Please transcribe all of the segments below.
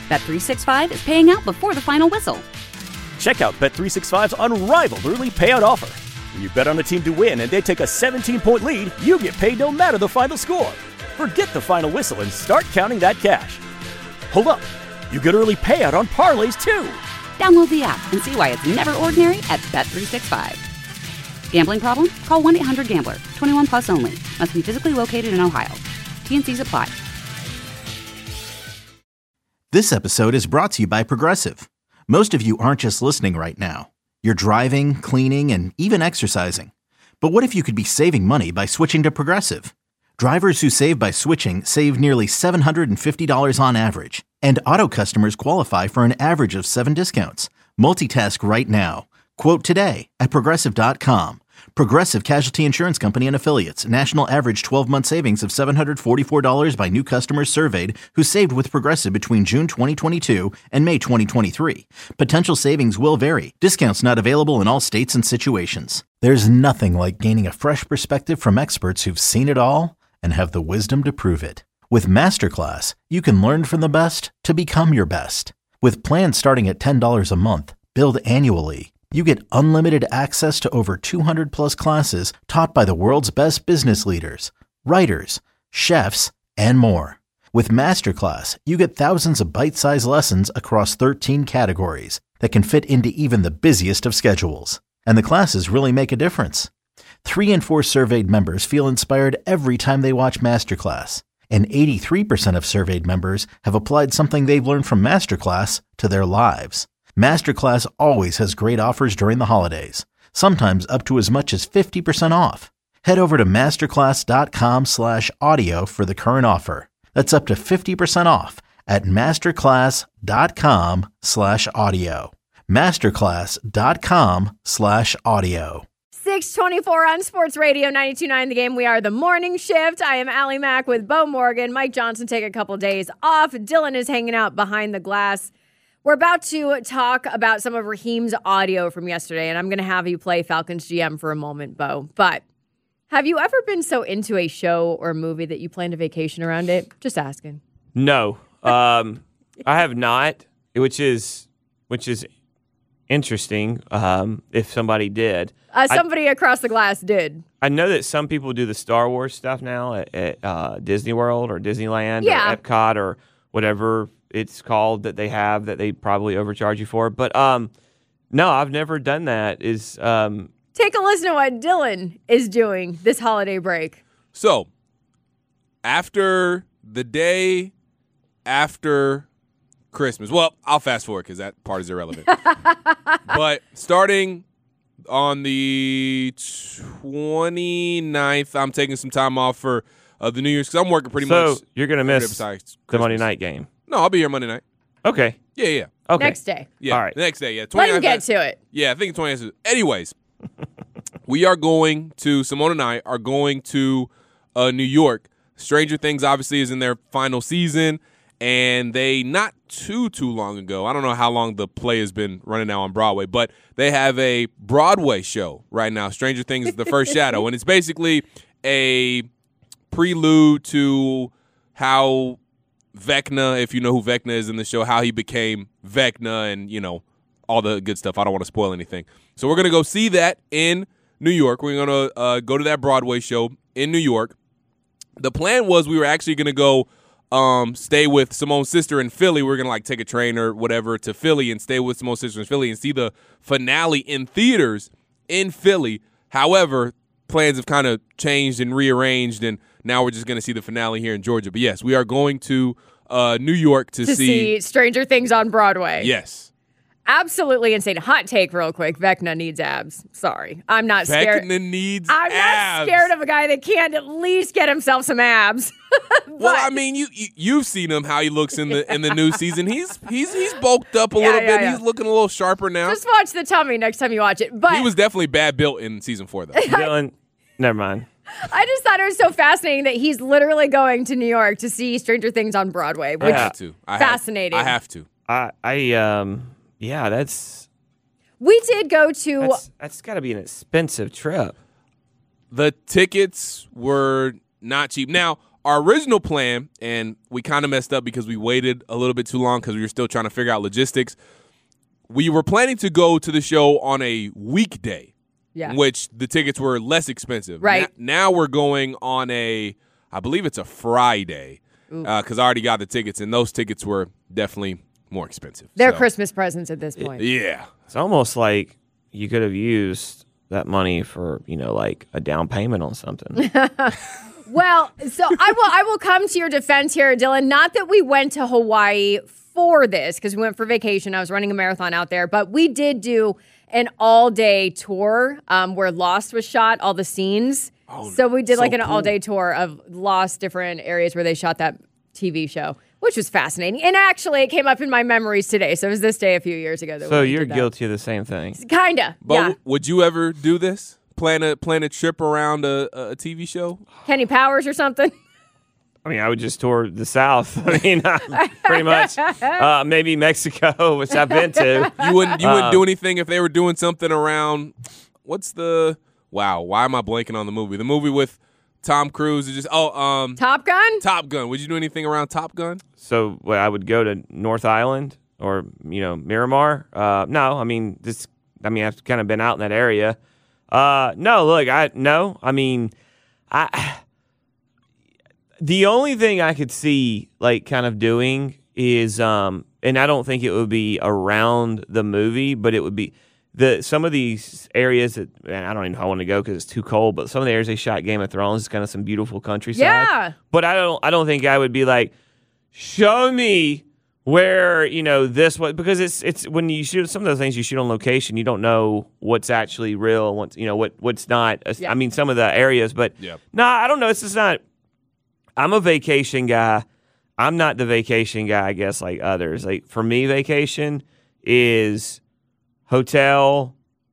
Bet365 is paying out before the final whistle. Check out Bet365's unrivaled early payout offer. When you bet on a team to win and they take a 17-point lead, you get paid no matter the final score. Forget the final whistle and start counting that cash. Hold up. You get early payout on parlays, too. Download the app and see why it's never ordinary at Bet365. Gambling problem? Call 1-800-GAMBLER. 21 plus only. Must be physically located in Ohio. T&Cs apply. This episode is brought to you by Progressive. Most of you aren't just listening right now. You're driving, cleaning, and even exercising. But what if you could be saving money by switching to Progressive? Drivers who save by switching save nearly $750 on average. And auto customers qualify for an average of 7 discounts. Multitask right now. Quote today at Progressive.com. Progressive Casualty Insurance Company and Affiliates. National average 12-month savings of $744 by new customers surveyed who saved with Progressive between June 2022 and May 2023. Potential savings will vary. Discounts not available in all states and situations. There's nothing like gaining a fresh perspective from experts who've seen it all and have the wisdom to prove it. With Masterclass, you can learn from the best to become your best. With plans starting at $10 a month, billed annually, you get unlimited access to over 200 plus classes taught by the world's best business leaders, writers, chefs, and more. With Masterclass, you get thousands of bite-sized lessons across 13 categories that can fit into even the busiest of schedules. And the classes really make a difference. 3 in 4 surveyed members feel inspired every time they watch Masterclass. And 83% of surveyed members have applied something they've learned from Masterclass to their lives. Masterclass always has great offers during the holidays, sometimes up to as much as 50% off. Head over to masterclass.com/audio for the current offer. That's up to 50% off at masterclass.com/audio. masterclass.com/audio. 6:24 on Sports Radio 92.9 The Game. We are the morning shift. I am Allie Mack with Bo Morgan. Mike Johnson take a couple days off. Dylan is hanging out behind the glass. We're about to talk about some of Raheem's audio from yesterday, and I'm going to have you play Falcons GM for a moment, Bo. But have you ever been so into a show or movie that you planned a vacation around it? Just asking. No, I have not, which is interesting. If somebody did, somebody across the glass did. I know that some people do the Star Wars stuff now at Disney World or Disneyland or Epcot or whatever it's called that they have that they probably overcharge you for. But no, I've never done that. Take a listen to what Dylan is doing this holiday break. So, after the day after Christmas, well, I'll fast forward because that part is irrelevant. But starting on the 29th, I'm taking some time off for the New Year's because I'm working pretty much. So you're going to miss the Monday night game? No, I'll be here Monday night. Okay. Yeah. Okay. Next day. Yeah. All right. The next day, yeah. Let him get to it. Yeah, I think 29th. Anyways, we are going to, Simone and I are going to New York. Stranger Things obviously is in their final season, and they not too long ago, I don't know how long the play has been running now on Broadway, but they have a Broadway show right now, Stranger Things, The First Shadow, and it's basically a prelude to how Vecna, if you know who Vecna is in the show, how he became Vecna and, all the good stuff. I don't want to spoil anything. So we're going to go see that in New York. We're going to go to that Broadway show in New York. The plan was we were actually going to go stay with Simone's sister in Philly. We're going to take a train or whatever to Philly and stay with Simone's sister in Philly and see the finale in theaters in Philly. However, plans have kind of changed and rearranged, and now we're just going to see the finale here in Georgia. But yes, we are going to New York to see Stranger Things on Broadway. Yes. Absolutely insane. Hot take real quick. Vecna needs abs. Sorry. I'm not scared. Vecna needs I'm abs. not scared of a guy that can't at least get himself some abs. Well, I mean, you've seen him, how he looks in the new season. He's bulked up a little bit. Yeah. He's looking a little sharper now. Just watch the tummy next time you watch it. But he was definitely bad built in season 4, though. Dylan, never mind. I just thought it was so fascinating that he's literally going to New York to see Stranger Things on Broadway. Which I have to. Fascinating. I have to. Yeah, that's. We did go to. That's got to be an expensive trip. The tickets were not cheap. Now, our original plan, and we kind of messed up because we waited a little bit too long because we were still trying to figure out logistics. We were planning to go to the show on a weekday, which the tickets were less expensive. Right. Now we're going on I believe it's a Friday, because I already got the tickets, and those tickets were definitely more expensive. They're Christmas presents at this point. Yeah. It's almost like you could have used that money for, like a down payment on something. Well, so I will come to your defense here, Dylan. Not that we went to Hawaii for this, because we went for vacation. I was running a marathon out there, but we did do an all-day tour where Lost was shot, all the scenes. So we did an all-day tour of Lost, different areas where they shot that TV show, which was fascinating. And actually, it came up in my memories today. So it was this day a few years ago. So you're guilty of the same thing. Kinda, but would you ever do this? Plan a trip around a TV show? Kenny Powers or something? I mean, I would just tour the South. I mean, pretty much. Maybe Mexico, which I've been to. You wouldn't do anything if they were doing something around, why am I blanking on the movie? The movie with Tom Cruise is just Top Gun? Top Gun. Would you do anything around Top Gun? So I would go to North Island or Miramar. No, I mean I've kind of been out in that area. No, look, the only thing I could see kind of doing is and I don't think it would be around the movie, but it would be some of these areas that, and I don't even know how I want to go because it's too cold, but some of the areas they shot Game of Thrones is kind of some beautiful countryside. Yeah. But I don't think I would be like, show me where, this was, because it's when you shoot some of those things you shoot on location, you don't know what's actually real, what's not. Yeah. I mean, some of the areas, but I don't know. It's just not. I'm a vacation guy. I'm not the vacation guy, I guess, like others. Like for me, vacation is hotel,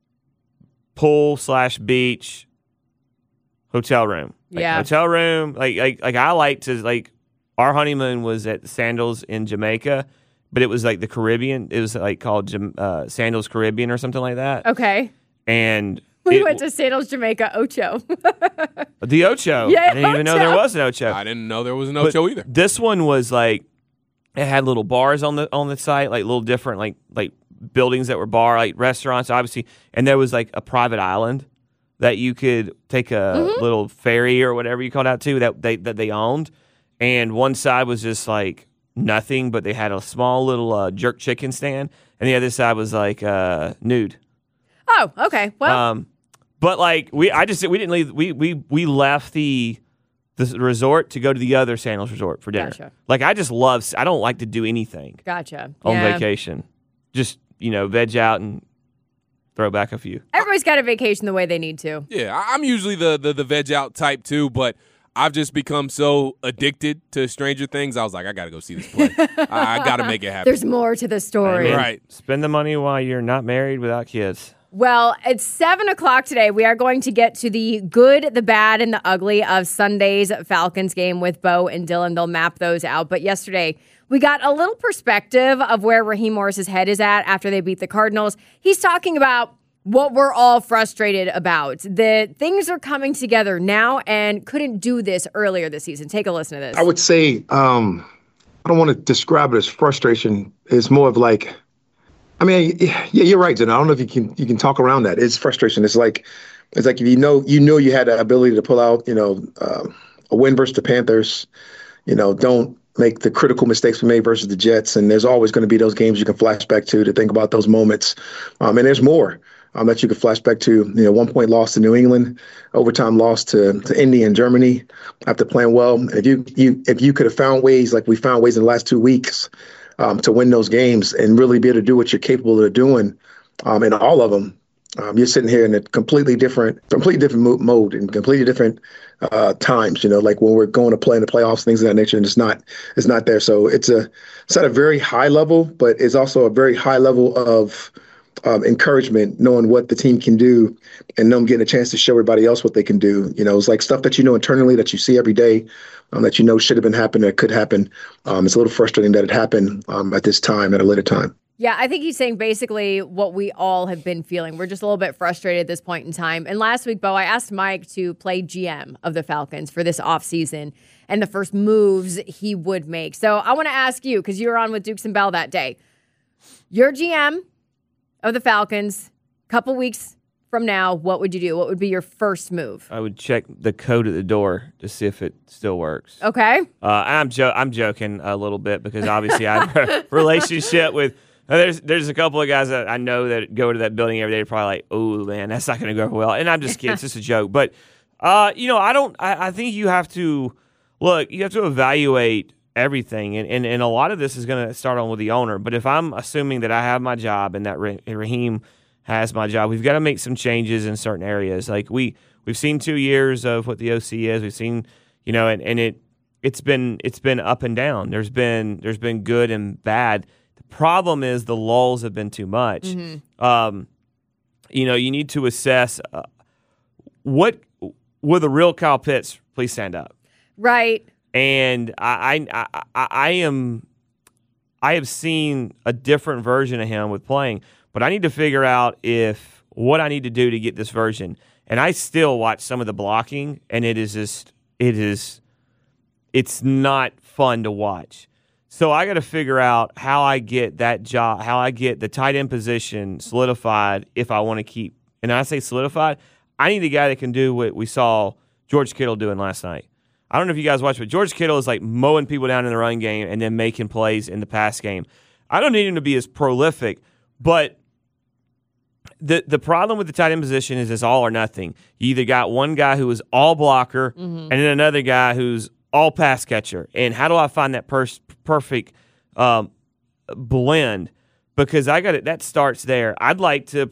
pool/beach, hotel room. Hotel room. Like I like to our honeymoon was at Sandals in Jamaica, but it was like the Caribbean. It was called Sandals Caribbean or something like that. Okay. And we went to Sandals Jamaica Ocho. The Ocho. Yeah, I didn't even know there was an Ocho. I didn't know there was an Ocho either. This one was it had little bars on the site, little different like buildings that were bar, restaurants, obviously, and there was a private island that you could take a little ferry or whatever you called out to that they owned, and one side was just nothing, but they had a small little jerk chicken stand, and the other side was nude. Oh, okay. Well, but we didn't leave. We left the resort to go to the other Sandals resort for dinner. Gotcha. I don't like to do anything. Gotcha. On vacation, just veg out and throw back a few. Everybody's got a vacation the way they need to. Yeah, I'm usually the veg out type too, but I've just become so addicted to Stranger Things. I was like, I got to go see this play. I got to make it happen. There's more to the story. Right. Spend the money while you're not married without kids. Well, it's 7 o'clock today. We are going to get to the good, the bad, and the ugly of Sunday's Falcons game with Bo and Dylan. They'll map those out. But yesterday, we got a little perspective of where Raheem Morris's head is at after they beat the Cardinals. He's talking about what we're all frustrated about. The things are coming together now and couldn't do this earlier this season. Take a listen to this. I would say, I don't want to describe it as frustration. It's more of yeah, you're right, Jen. I don't know if you can talk around that. It's frustration. It's like if you know you had the ability to pull out, a win versus the Panthers. Don't make the critical mistakes we made versus the Jets. And there's always going to be those games you can flash back to think about those moments. And there's more that you could flash back to. 1 point loss to New England, overtime loss to Indy and Germany after playing well. If you could have found ways like we found ways in the last 2 weeks to win those games and really be able to do what you're capable of doing in all of them, you're sitting here in a completely different mode and completely different times, like when we're going to play in the playoffs, things of that nature, and it's not there. So it's at a very high level, but it's also a very high level of encouragement, knowing what the team can do and them getting a chance to show everybody else what they can do. It's like stuff that internally that you see every day that should have been happening or could happen. It's a little frustrating that it happened at this time, at a later time. Yeah, I think he's saying basically what we all have been feeling. We're just a little bit frustrated at this point in time. And last week, Bo, I asked Mike to play GM of the Falcons for this offseason and the first moves he would make. So I want to ask you, because you were on with Dukes and Bell that day. You're GM of the Falcons. Couple weeks from now, what would you do? What would be your first move? I would check the code at the door to see if it still works. Okay. I'm joking a little bit because obviously I have a relationship with. There's a couple of guys that I know that go to that building every day. Probably like, oh man, that's not going to go well. And I'm just kidding. It's just a joke. But I think you have to look. You have to evaluate everything, and a lot of this is going to start on with the owner. But if I'm assuming that I have my job and that Raheem has my job, we've got to make some changes in certain areas. Like we've seen 2 years of what the OC is. We've seen, and it's been up and down. There's been good and bad. The problem is the lulls have been too much. Mm-hmm. You need to assess what will the real Kyle Pitts please stand up. Right. And I have seen a different version of him with playing, but I need to figure out what I need to do to get this version. And I still watch some of the blocking, and it's not fun to watch. So I got to figure out how I get that job, how I get the tight end position solidified if I want to keep. And when I say solidified, I need a guy that can do what we saw George Kittle doing last night. I don't know if you guys watched, but George Kittle is like mowing people down in the run game and then making plays in the pass game. I don't need him to be as prolific, but the problem with the tight end position is it's all or nothing. You either got one guy who is all blocker and then another guy who's all pass catcher. And how do I find that perfect blend? Because that starts there. I'd like to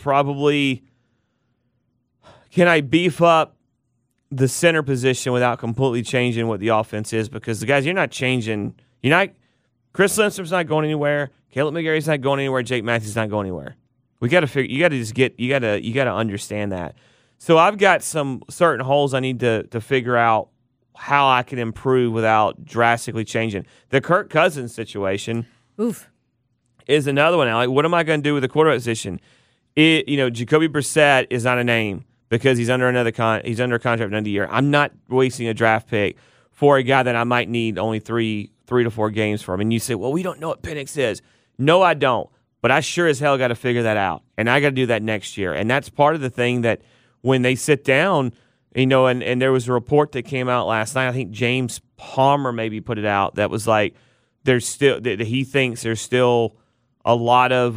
can I beef up the center position without completely changing what the offense is? Because the guys, you're not changing. Chris Lindstrom's not going anywhere. Caleb McGarry's not going anywhere. Jake Matthews not going anywhere. We got to figure. You got to understand that. So I've got some certain holes I need to figure out how I can improve without drastically changing. The Kirk Cousins situation is another one. Like, what am I going to do with the quarterback position? Jacoby Brissett is not a name because he's under he's under a contract for another year. I'm not wasting a draft pick for a guy that I might need only three to 4 games from. And you say, well, we don't know what Penix is. No, I don't. But I sure as hell got to figure that out. And I got to do that next year. And that's part of the thing that when they sit down, and there was a report that came out last night. I think James Palmer maybe put it out that was like he thinks there's still a lot of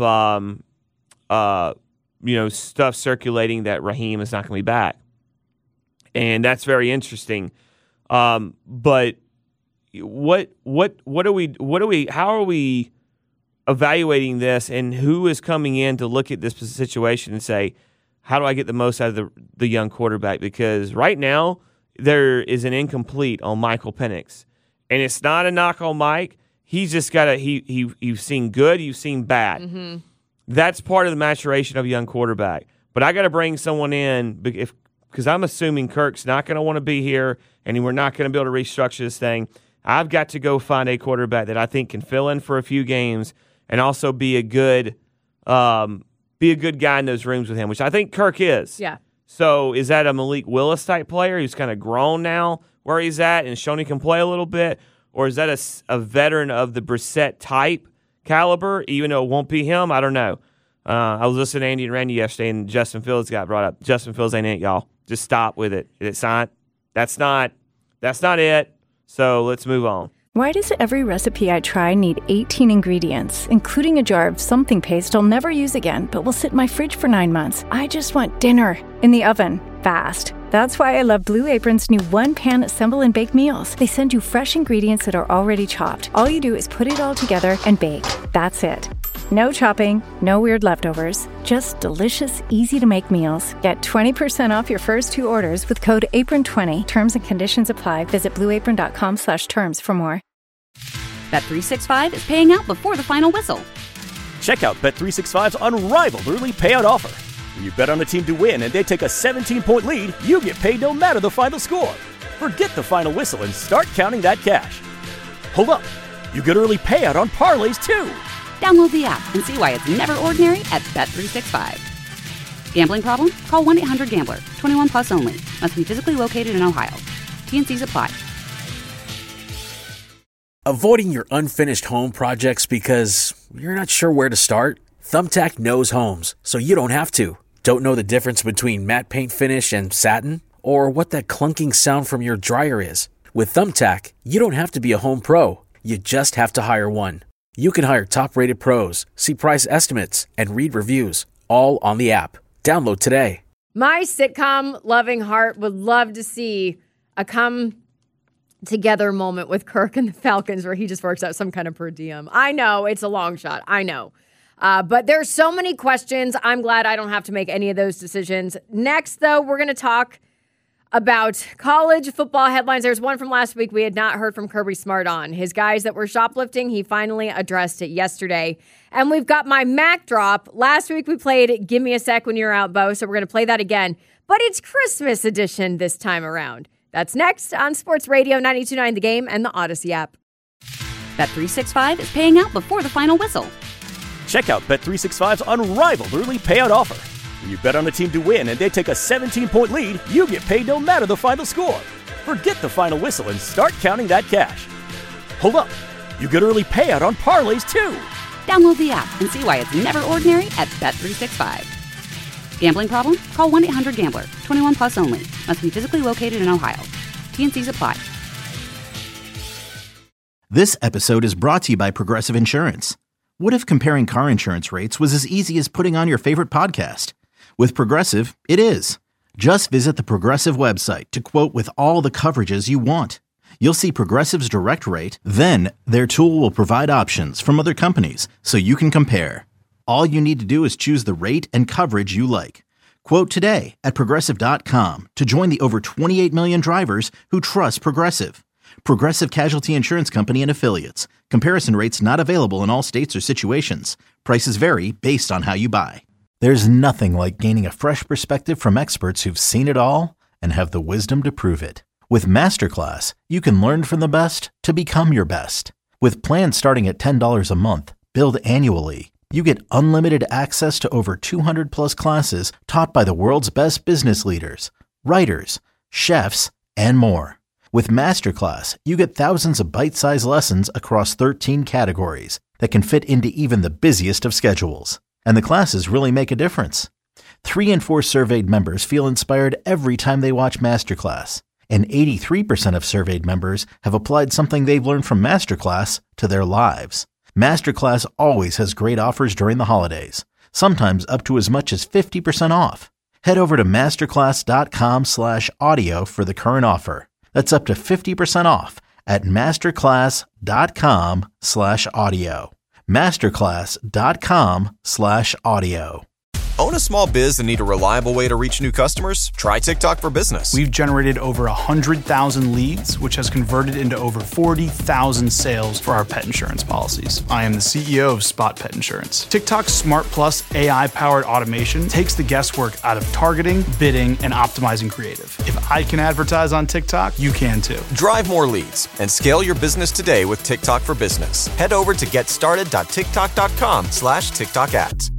stuff circulating that Raheem is not going to be back, and that's very interesting. But what are we? How are we evaluating this, and who is coming in to look at this situation and say, how do I get the most out of the young quarterback? Because right now there is an incomplete on Michael Penix, and it's not a knock on Mike. He's just got you've seen good, you've seen bad. Mm-hmm. That's part of the maturation of a young quarterback. But I got to bring someone in because I'm assuming Kirk's not going to want to be here, and we're not going to be able to restructure this thing. I've got to go find a quarterback that I think can fill in for a few games and also be a good guy in those rooms with him, which I think Kirk is. Yeah. So is that a Malik Willis type player who's kind of grown now where he's at and shown he can play a little bit? Or is that a veteran of the Brissett type caliber, even though it won't be him? I don't know. I was listening to Andy and Randy yesterday, and Justin Fields got brought up. Justin Fields ain't it, y'all. Just stop with it. It's not. That's not it. So let's move on. Why does every recipe I try need 18 ingredients, including a jar of something paste I'll never use again, but will sit in my fridge for 9 months? I just want dinner in the oven, fast. That's why I love Blue Apron's new one-pan assemble and bake meals. They send you fresh ingredients that are already chopped. All you do is put it all together and bake. That's it. No chopping, no weird leftovers, just delicious, easy-to-make meals. Get 20% off your first 2 orders with code APRON20. Terms and conditions apply. Visit blueapron.com/terms for more. Bet365 is paying out before the final whistle. Check out Bet365's unrivaled early payout offer. When you bet on a team to win and they take a 17-point lead, you get paid no matter the final score. Forget the final whistle and start counting that cash. Hold up. You get early payout on parlays, too. Download the app and see why it's never ordinary at Bet365. Gambling problem? Call 1-800-GAMBLER. 21 plus only. Must be physically located in Ohio. T&Cs apply. Avoiding your unfinished home projects because you're not sure where to start? Thumbtack knows homes, so you don't have to. Don't know the difference between matte paint finish and satin? Or what that clunking sound from your dryer is? With Thumbtack, you don't have to be a home pro. You just have to hire one. You can hire top-rated pros, see price estimates, and read reviews, all on the app. Download today. My sitcom-loving heart would love to see a come-together moment with Kirk and the Falcons where he just works out some kind of per diem. I know, it's a long shot. I know. But there's so many questions. I'm glad I don't have to make any of those decisions. Next, though, we're going to talk about college football headlines. There's one from last week we had not heard from Kirby Smart on. His guys that were shoplifting, he finally addressed it yesterday. And we've got my Mac drop. Last week we played Give Me a Sec When You're Out, Bo, so we're going to play that again. But it's Christmas edition this time around. That's next on Sports Radio 92.9 The Game and the Odyssey app. Bet365 is paying out before the final whistle. Check out Bet365's unrivaled early payout offer. When you bet on a team to win and they take a 17-point lead, you get paid no matter the final score. Forget the final whistle and start counting that cash. Hold up. You get early payout on parlays, too. Download the app and see why it's never ordinary at Bet365. Gambling problem? Call 1-800-GAMBLER. 21 plus only. Must be physically located in Ohio. T&Cs apply. This episode is brought to you by Progressive Insurance. What if comparing car insurance rates was as easy as putting on your favorite podcast? With Progressive, it is. Just visit the Progressive website to quote with all the coverages you want. You'll see Progressive's direct rate, then their tool will provide options from other companies so you can compare. All you need to do is choose the rate and coverage you like. Quote today at Progressive.com to join the over 28 million drivers who trust Progressive. Progressive Casualty Insurance Company and Affiliates. Comparison rates not available in all states or situations. Prices vary based on how you buy. There's nothing like gaining a fresh perspective from experts who've seen it all and have the wisdom to prove it. With Masterclass, you can learn from the best to become your best. With plans starting at $10 a month, billed annually, you get unlimited access to over 200 plus classes taught by the world's best business leaders, writers, chefs, and more. With Masterclass, you get thousands of bite-sized lessons across 13 categories that can fit into even the busiest of schedules. And the classes really make a difference. 3 in 4 surveyed members feel inspired every time they watch Masterclass. And 83% of surveyed members have applied something they've learned from Masterclass to their lives. Masterclass always has great offers during the holidays, sometimes up to as much as 50% off. Head over to masterclass.com/audio for the current offer. That's up to 50% off at masterclass.com/audio. masterclass.com/audio. Own a small biz and need a reliable way to reach new customers? Try TikTok for Business. We've generated over 100,000 leads, which has converted into over 40,000 sales for our pet insurance policies. I am the CEO of Spot Pet Insurance. TikTok's Smart Plus AI-powered automation takes the guesswork out of targeting, bidding, and optimizing creative. If I can advertise on TikTok, you can too. Drive more leads and scale your business today with TikTok for Business. Head over to getstarted.tiktok.com/TikTok ads.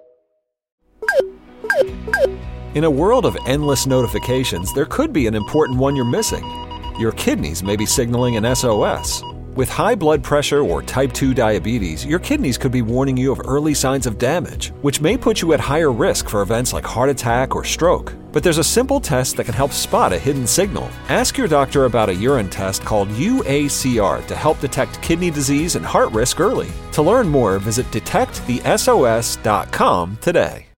In a world of endless notifications, there could be an important one you're missing. Your kidneys may be signaling an SOS. With high blood pressure or type 2 diabetes, your kidneys could be warning you of early signs of damage, which may put you at higher risk for events like heart attack or stroke. But there's a simple test that can help spot a hidden signal. Ask your doctor about a urine test called UACR to help detect kidney disease and heart risk early. To learn more, visit detectthesos.com today.